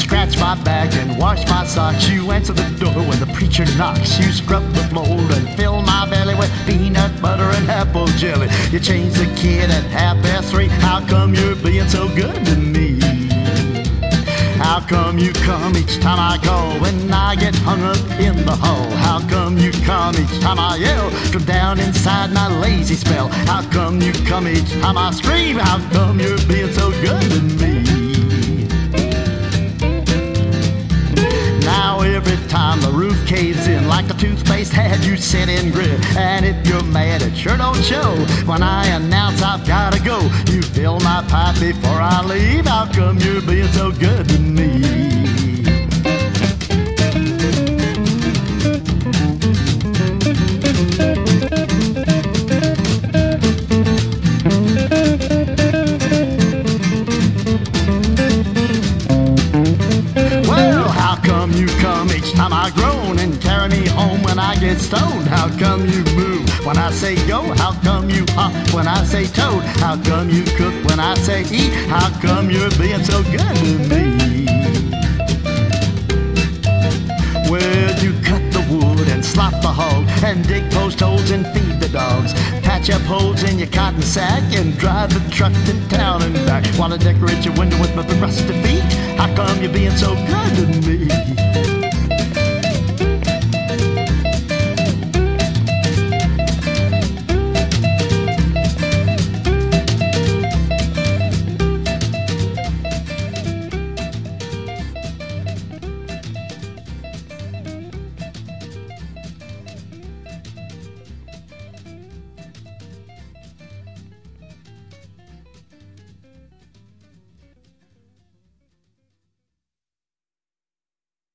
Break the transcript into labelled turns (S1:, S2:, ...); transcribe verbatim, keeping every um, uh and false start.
S1: scratch my back and wash my socks. You answer the door when the preacher knocks. You scrub the floor and fill my belly with peanut butter and apple jelly. You change the kid at half past three. How come you're being so good to me? How come you come each time I call when I get hung up in the hall? How come you come each time I yell from down inside my lazy spell? How come you come each time I scream? How come you're being so good to me? Now every time the roof caves in like the toothpaste had you set in grit. And if you're mad, it sure don't show when I announce I've gotta go. You fill my pipe before I leave. How come you're being so good to me? You come each time I groan and carry me home when I get stoned. How come you move when I say go? How come you hop when I say toad? How come you cook when I say eat? How come you're being so good to me? Well, you cut the wood and slop the hog and dig post holes and feed the dogs. Patch up holes in your cotton sack and drive the truck to town and back. While I decorate your window with my rusty feet. How come you're being so good to me?